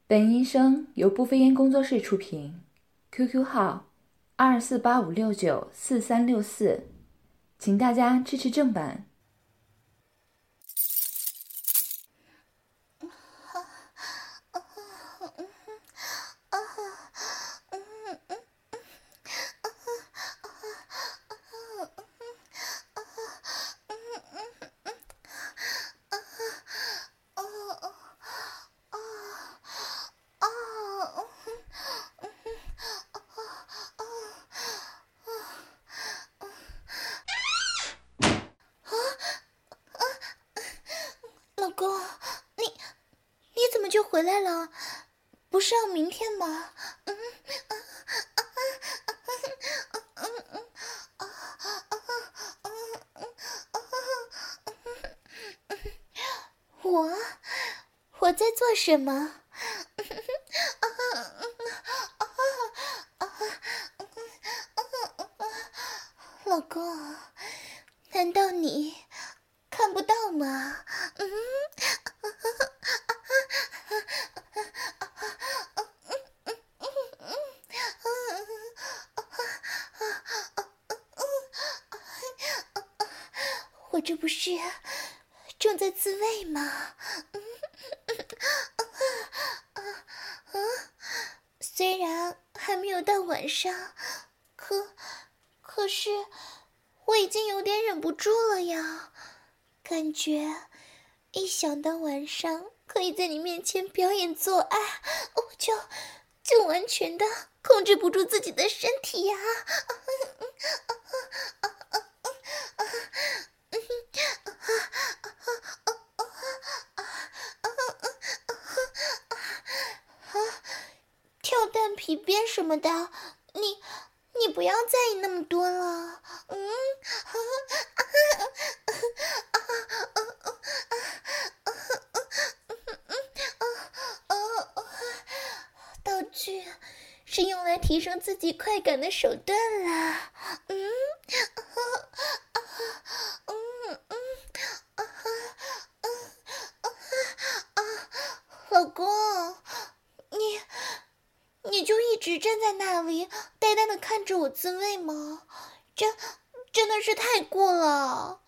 本音声由不飞烟工作室出品 ，QQ 号2485694364，请大家支持正版。 老公，你怎么就回来了？不是要明天吗？我在做什么？老公，难道你看不到吗？我这不是正在自慰吗？虽然还没有到晚上，可是我已经有点忍不住了呀，感觉一想到晚上可以在你面前表演做爱，我就完全的控制不住自己的身体呀。跳蛋皮鞭什么的，你不要在意那么多了。道具是用来提升自己快感的手段啦。老公，你就一直站在那里呆呆地看着我自慰吗？真的是太过了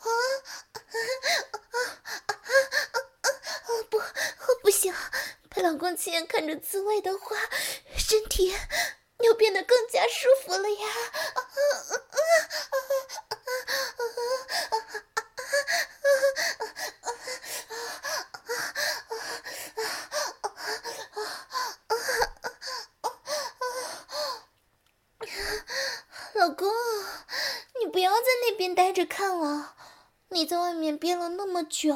不行，被老公亲眼看着自慰的话，身体又变得更加舒服了呀。老公，你不要在那边待着看了，你在外面憋了那么久，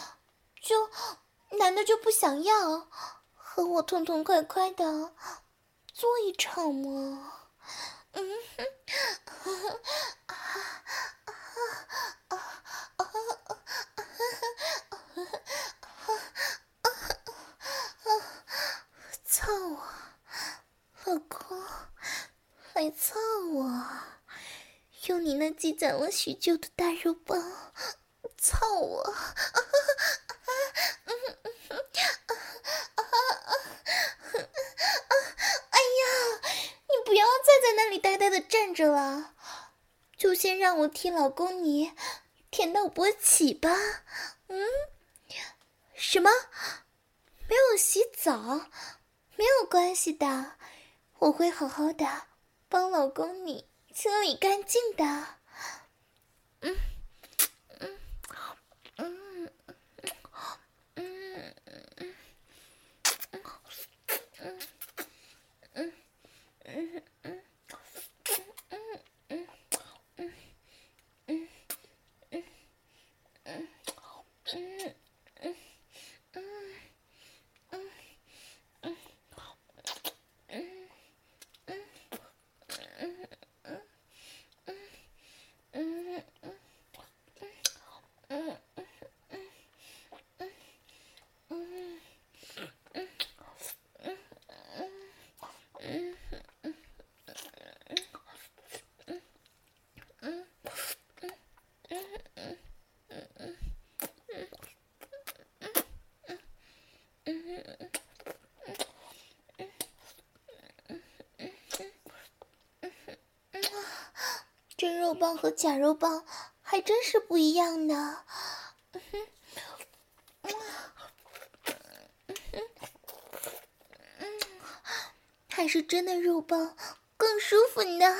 难道就不想要和我痛痛快快的做一场吗？操我，老公，来操我！用你那积攒了许久的大肉棒操我！哎呀，你不要再在那里呆呆的站着了，就先让我替老公你舔到勃起吧。什么？没有洗澡？没有关系的，我会好好的帮老公你清理干净的。 肉棒和假肉棒还真是不一样呢。还是真的肉棒更舒服呢。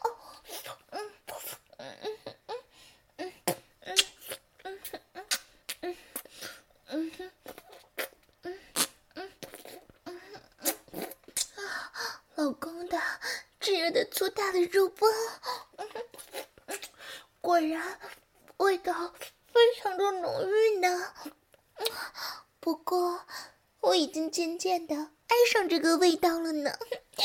老公的炙热的粗大的肉棒，果然味道非常的浓郁呢。不过我已经渐渐的爱上这个味道了呢。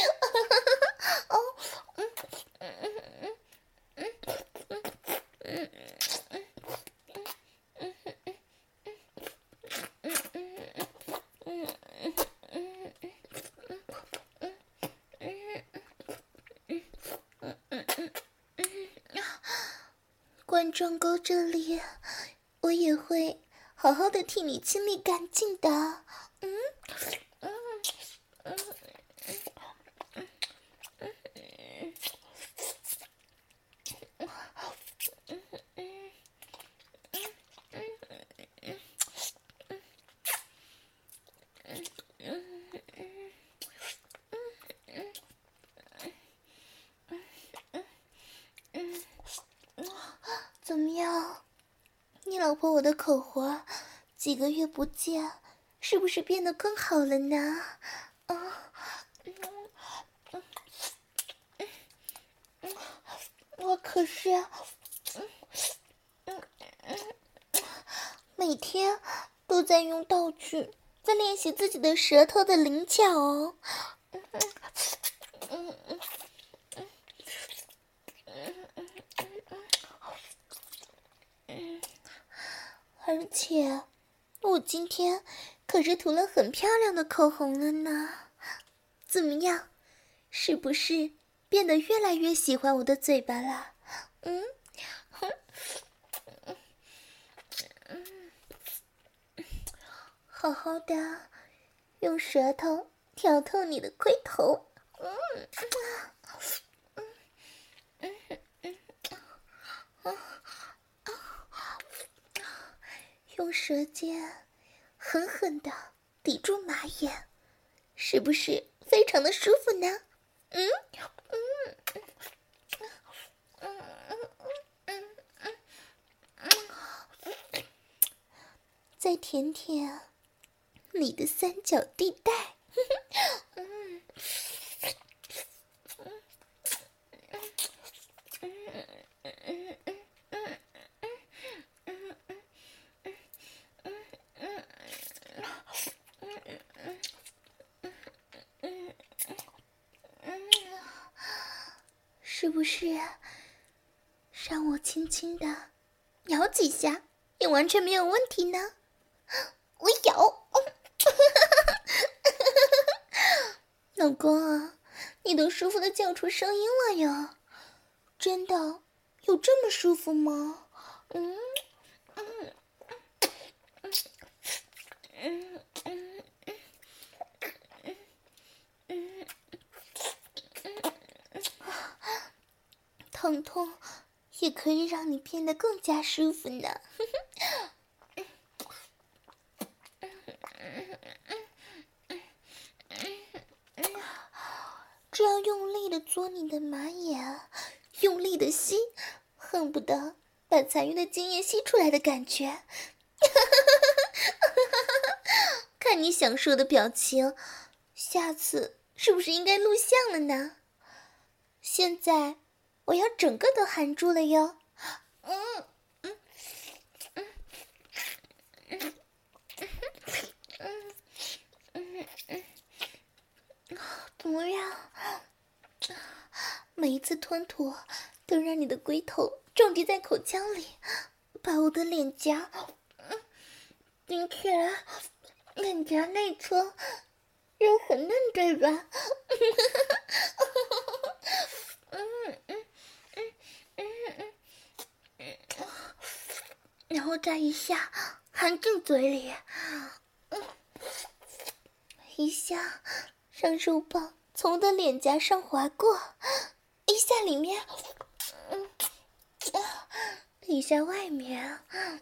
观众沟这里，我也会好好的替你清理干净的。怎么样，你老婆我的口活几个月不见，是不是变得更好了呢？我可是每天都在用道具在练习自己的舌头的灵巧哦。而且我今天可是涂了很漂亮的口红了呢。怎么样，是不是变得越来越喜欢我的嘴巴了？好好的用舌头挑透你的龟头。用舌尖狠狠地抵住马眼，是不是非常的舒服呢？再舔舔你的三角地带。是不是让我轻轻的摇几下也完全没有问题呢？我摇。老公啊，你都舒服的叫出声音了呀。真的有这么舒服吗？疼痛也可以让你变得更加舒服呢。只要用力的嘬你的马眼，用力的吸，恨不得把残余的精液吸出来的感觉。看你享受的表情，下次是不是应该录像了呢？现在我要整个都含住了哟。怎么样？每一次吞吐都让你的龟头撞击在口腔里，把我的脸颊顶起来，脸颊内侧又很嫩，对吧？然后再一下含进嘴里，一下让肉棒从我的脸颊上划过，一下里面一下外面。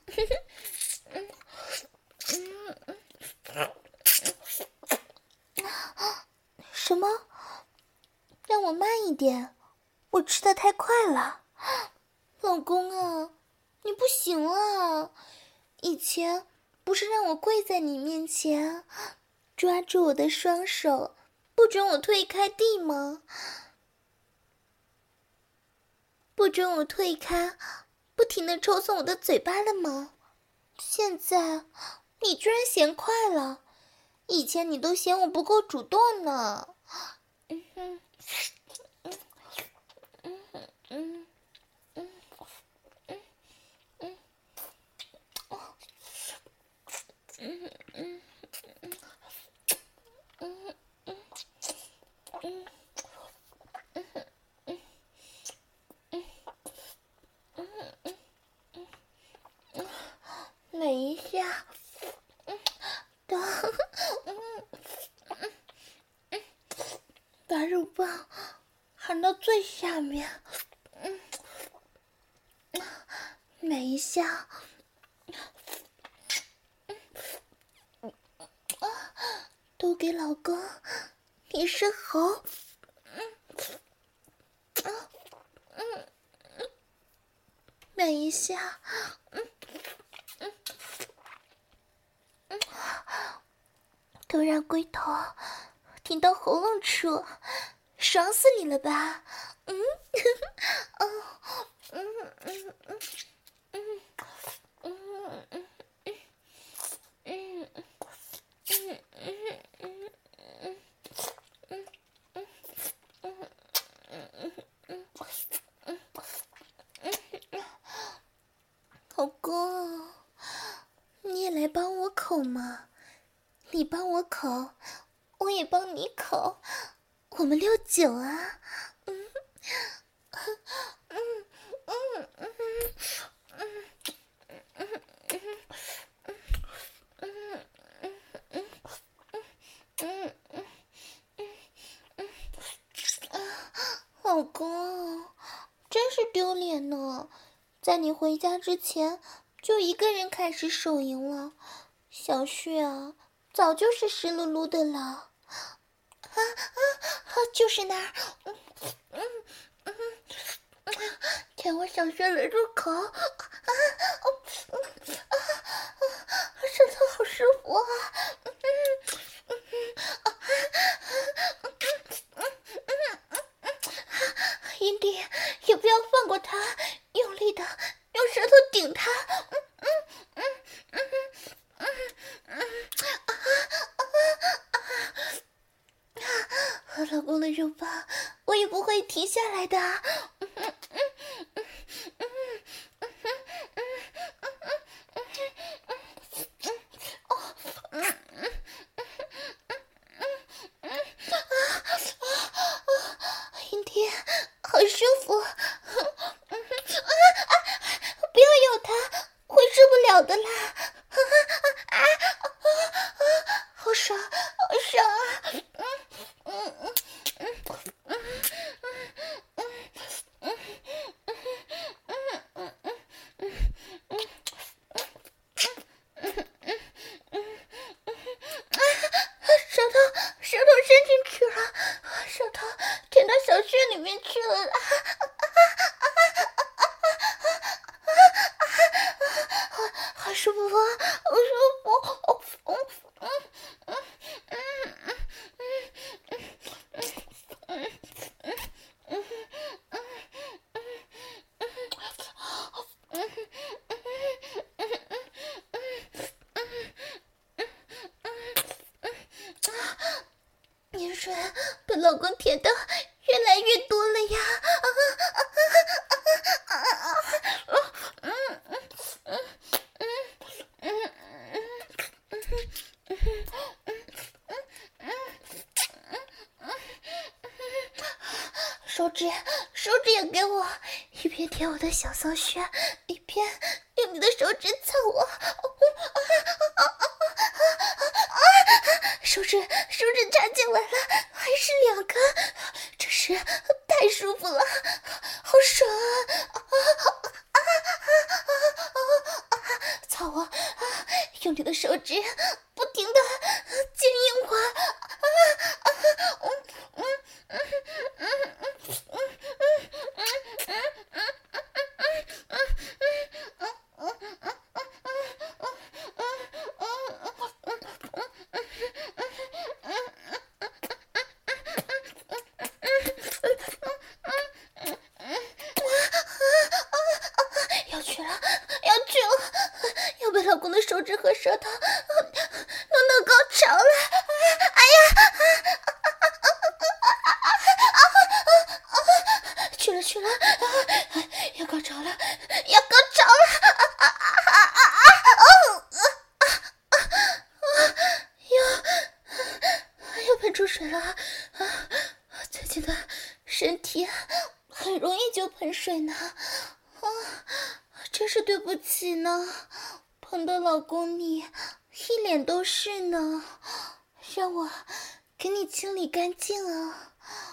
什么？让我慢一点，我吃的太快了。老公啊，你不行了，以前不是让我跪在你面前，抓住我的双手，不准我退开地吗？不准我退开，不停地抽送我的嘴巴了吗？现在你居然嫌快了，以前你都嫌我不够主动呢。每一下都把肉棒含到最下面，每一下都给老公你是喉，每一下都让龟头顶到喉咙处，爽死你了吧？老公，你也来帮我口嘛！你帮我口，我也帮你口，我们69啊！老公，真是丢脸呢！在你回家之前，就一个人开始手淫了，小穴啊，早就是湿漉漉的了。就是那儿，舔我小穴的入口，舌头好舒服啊！阴蒂也不要放过他，用力的用舌头顶他。老公的肉棒我也不会停下来的。阴蒂好舒服，不要咬它，会受不了的啦。好爽好爽啊！舌头伸进去了，舌头舔到小穴里面去了。好舒服啊，好舒服！盐水被老公舔得越来越多了呀！手指也给我，一边舔我的小骚穴，一边用你的手指蹭我。手指插进来了，还是2个，真是太舒服了，好爽啊！ 用你的手指不停地剪樱花，要去了，要被老公的手指和舌头弄到高潮了！哎呀，去了，要高潮了！又喷出水了！最近的身体很容易就喷水呢，真是对不起呢，喷的老公你一脸都是呢，让我给你清理干净啊。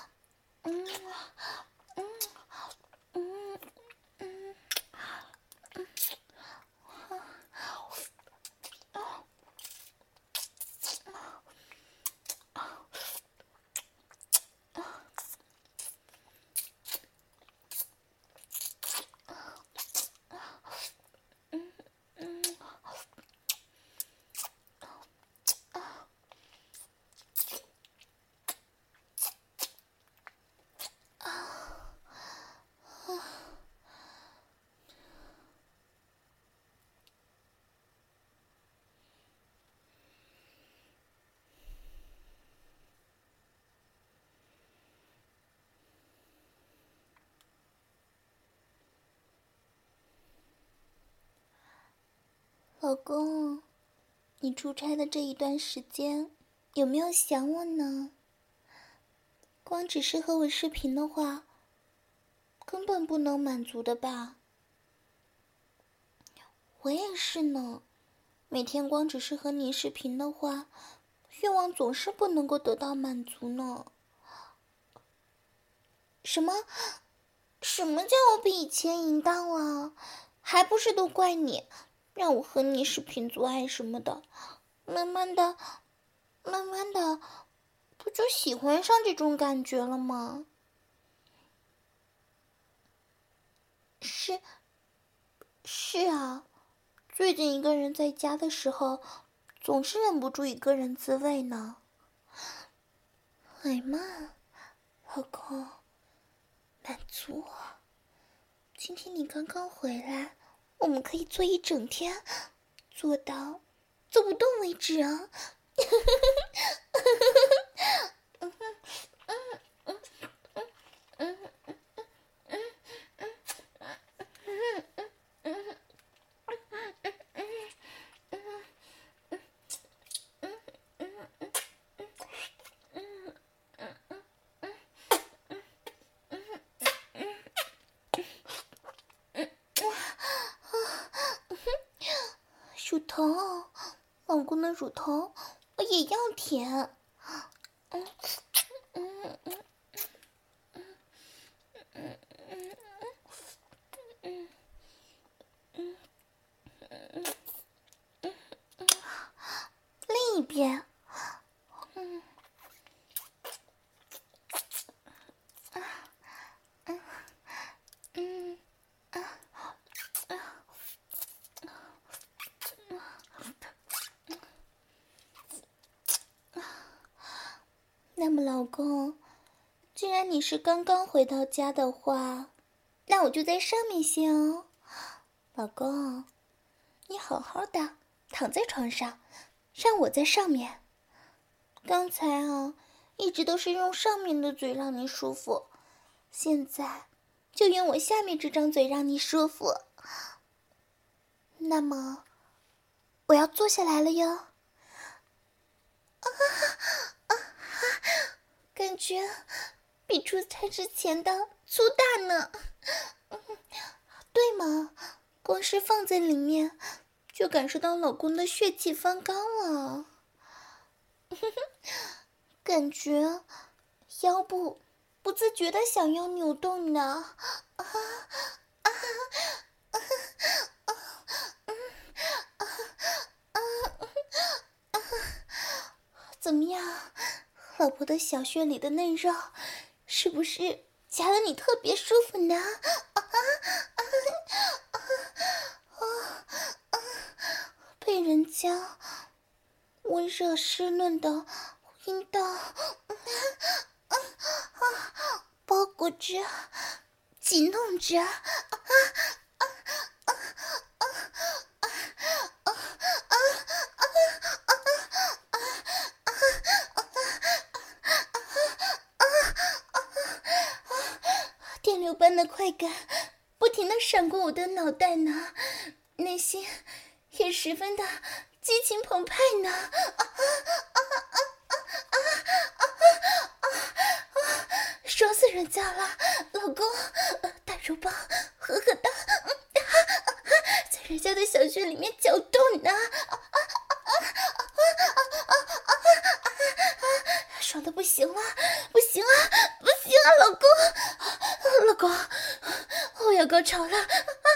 老公，你出差的这一段时间有没有想我呢？光只是和我视频的话，根本不能满足的吧？我也是呢，每天光只是和你视频的话，愿望总是不能够得到满足呢。什么叫我比以前淫荡了？还不是都怪你，让我和你视频做爱什么的，慢慢的，不就喜欢上这种感觉了吗？是啊，最近一个人在家的时候，总是忍不住一个人自慰呢。哎妈，老公，满足我！今天你刚刚回来，我们可以做一整天，做到做不动为止啊！乳头，老公的乳头我也要舔。另一边，那么老公，既然你是刚刚回到家的话，那我就在上面先哦。老公，你好好的躺在床上，让我在上面。刚才啊，一直都是用上面的嘴让你舒服，现在就用我下面这张嘴让你舒服。那么，我要坐下来了哟。感觉比出差之前的粗大呢。对吗？光是放在里面，就感受到老公的血气方刚了。感觉腰部不自觉的想要扭动呢。 怎么样，老婆的小穴里的嫩肉是不是夹得你特别舒服呢？被人家温热湿润的阴道包裹着挤弄着，电流般的快感不停地闪过我的脑袋呢，内心也十分的激情澎湃呢。爽死人家了，老公，大肉棒呵呵的，在人家的小穴里面搅动呢，爽的不行了，不行啊，不行啊，老公，老公，我要高潮了，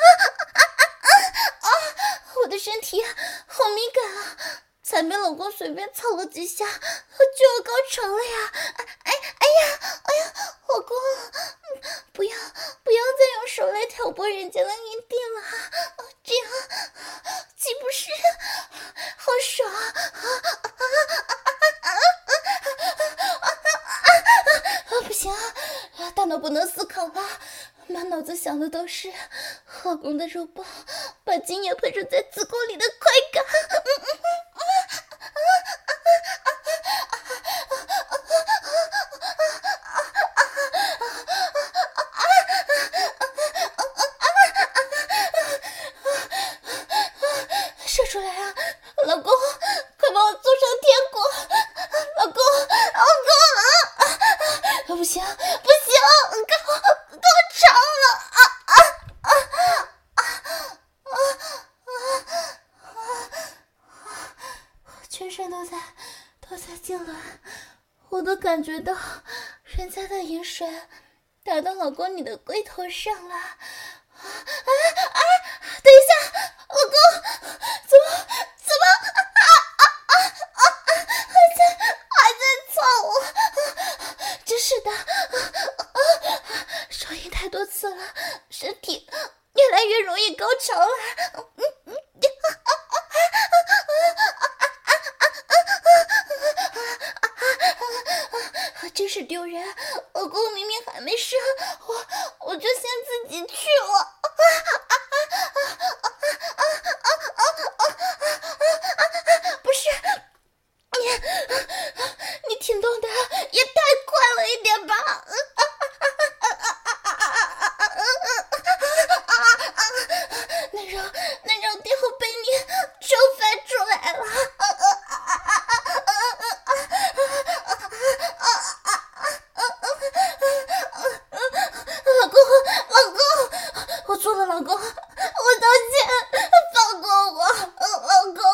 我的身体好敏感啊，才被老公随便操了几下就要高潮了呀！哎呀，老公，不要再用手来挑拨人家的阴蒂了，这样岂不是好爽？不行啊，大脑不能思考了，满脑子想的都是老公的肉棒把精液喷射在子宫里的快感。射出来啊，老公，快把我做成天国，老公，不行，高潮了，全身都在痉挛，我都感觉到人家的饮水打到老公你的龟头上了。等一下，老公，怎么还在操我？真是的，手淫太多次了，身体越来越容易高潮了。真是丢人，老公明明还没射，我就先自己去了。不是你挺动的也太快了一点吧。那肉最后被你抽翻出来了。老公，我错了，老公，我道歉，放过我，老公。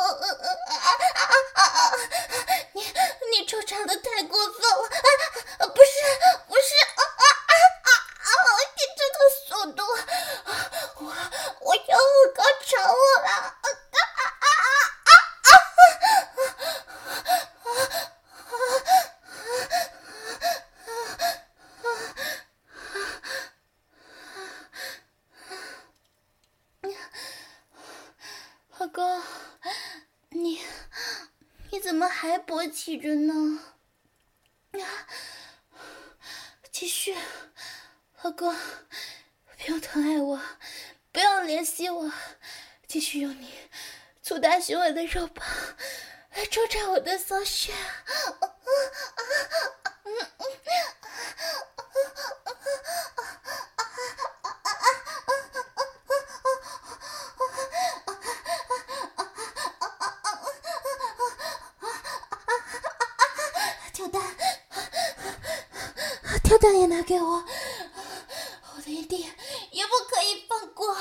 你抽插的太过分了，不是，你这个速度，我要高潮了。老公，你怎么还勃起着呢？继续，老公，不用疼爱我，不要怜惜我，继续用你粗大雄伟的肉棒来抽插我的骚穴。跳蛋也拿给我，我的阴蒂也不可以放过。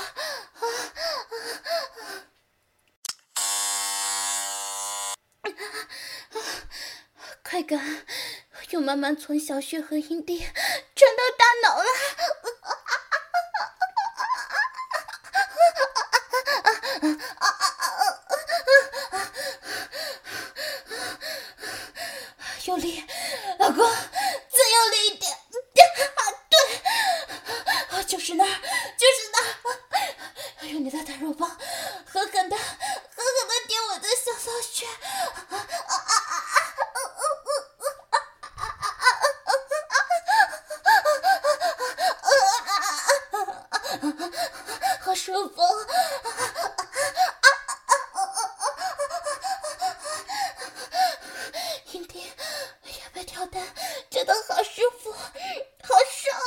快感又慢慢从小穴和阴蒂传到大脑了。 用力，老公，再用力一点。对，就是那儿，用你的大肉棒，狠狠的点我的小骚穴。好舒服。阴蒂也被挑逗，真的好舒服，好爽。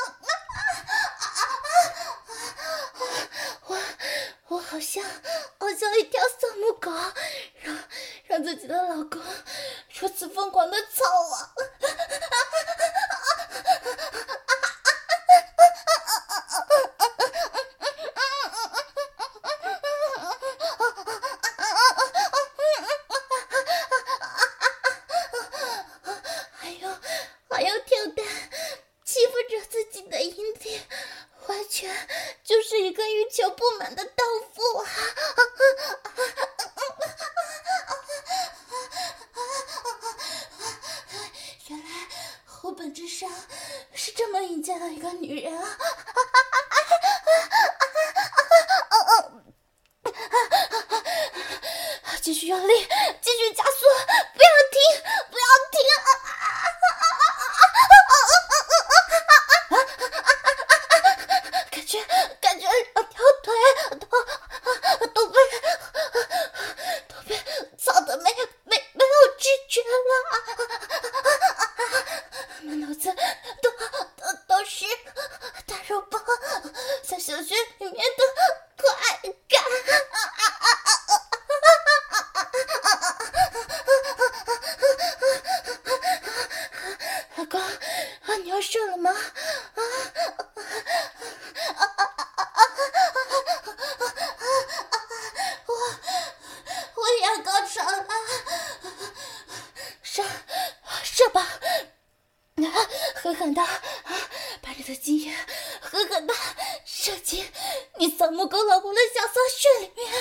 我好像一条小母狗，让自己的老公如此疯狂的操我。还有挑担，欺负着自己的阴蒂，完全就是一个欲求不满的荡妇啊！原来我本质上是这么淫贱的一个女人啊！继续用力，继续加速，不要停，不要停！感觉两条腿都被操得没有知觉了，满脑子都是大肉棒在小穴里面的快感。老公，你要射了吗？我也要高潮了，射吧，狠狠的把你的精液狠狠的射进你小母狗老公的小骚穴里面。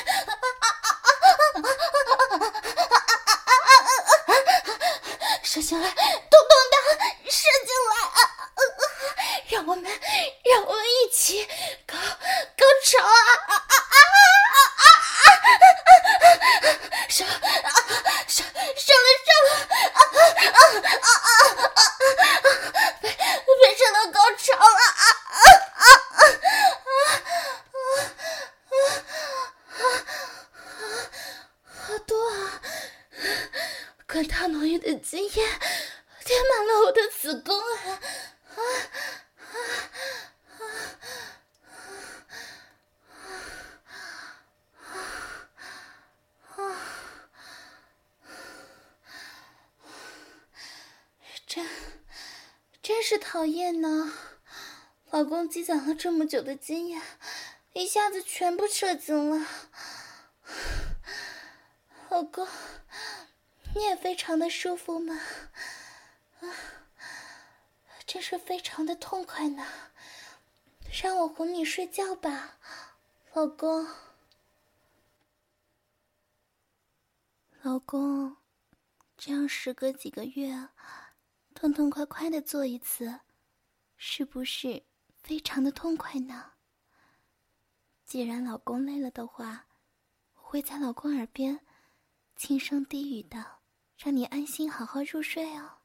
射进来，咚咚的射进来，让我们一起高潮啊！射了，被射到高潮了！好多啊！滚烫浓郁的精液填满了我的子宫啊！真是讨厌呢！老公积攒了这么久的经验，一下子全部射精了。老公，你也非常的舒服吗？真是非常的痛快呢。让我哄你睡觉吧，老公。老公，这样时隔几个月，痛痛快快的做一次，是不是非常的痛快呢？既然老公累了的话，我会在老公耳边轻声低语的，让你安心好好入睡哦。